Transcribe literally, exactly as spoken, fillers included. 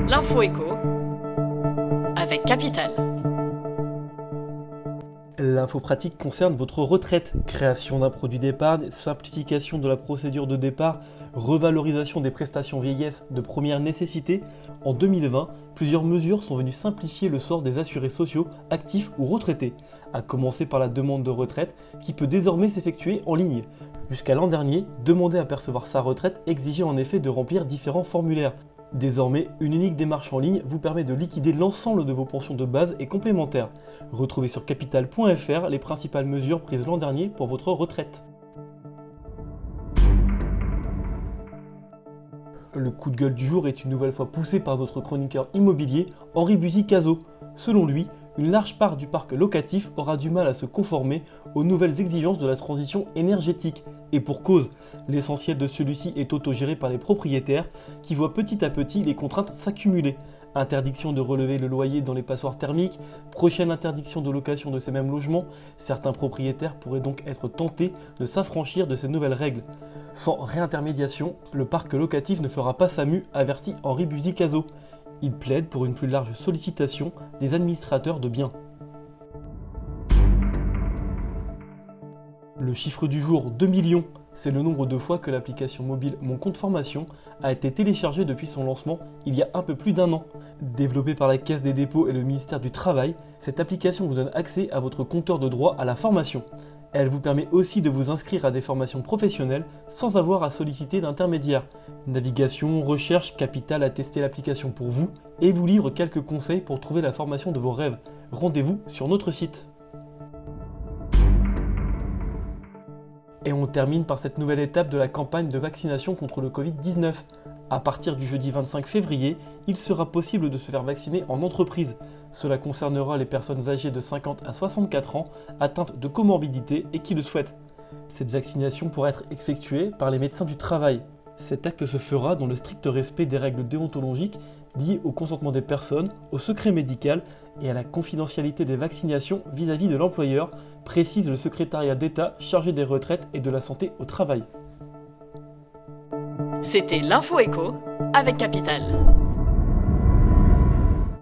L'info éco avec Capital. L'info pratique concerne votre retraite, création d'un produit d'épargne, simplification de la procédure de départ, revalorisation des prestations vieillesse de première nécessité. En deux mille vingt, plusieurs mesures sont venues simplifier le sort des assurés sociaux, actifs ou retraités, à commencer par la demande de retraite qui peut désormais s'effectuer en ligne. Jusqu'à l'an dernier, demander à percevoir sa retraite exigeait en effet de remplir différents formulaires. Désormais, une unique démarche en ligne vous permet de liquider l'ensemble de vos pensions de base et complémentaires. Retrouvez sur capital point F R les principales mesures prises l'an dernier pour votre retraite. Le coup de gueule du jour est une nouvelle fois poussé par notre chroniqueur immobilier Henri Buzy-Cazot. Selon lui, une large part du parc locatif aura du mal à se conformer aux nouvelles exigences de la transition énergétique. Et pour cause, l'essentiel de celui-ci est autogéré par les propriétaires qui voient petit à petit les contraintes s'accumuler. Interdiction de relever le loyer dans les passoires thermiques, prochaine interdiction de location de ces mêmes logements, certains propriétaires pourraient donc être tentés de s'affranchir de ces nouvelles règles. Sans réintermédiation, le parc locatif ne fera pas sa mue, avertit Henri Buzy-Cazot. Il plaide pour une plus large sollicitation des administrateurs de biens. Le chiffre du jour, deux millions, c'est le nombre de fois que l'application mobile Mon Compte Formation a été téléchargée depuis son lancement il y a un peu plus d'un an. Développée par la Caisse des dépôts et le ministère du Travail, cette application vous donne accès à votre compteur de droit à la formation. Elle vous permet aussi de vous inscrire à des formations professionnelles sans avoir à solliciter d'intermédiaire. Navigation, recherche, Capital a testé l'application pour vous et vous livre quelques conseils pour trouver la formation de vos rêves. Rendez-vous sur notre site. Et on termine par cette nouvelle étape de la campagne de vaccination contre le Covid dix-neuf. À partir du jeudi vingt-cinq février, il sera possible de se faire vacciner en entreprise. Cela concernera les personnes âgées de cinquante à soixante-quatre ans, atteintes de comorbidité et qui le souhaitent. Cette vaccination pourra être effectuée par les médecins du travail. Cet acte se fera dans le strict respect des règles déontologiques liées au consentement des personnes, au secret médical et à la confidentialité des vaccinations vis-à-vis de l'employeur, précise le secrétariat d'État chargé des retraites et de la santé au travail. C'était l'info éco avec Capital.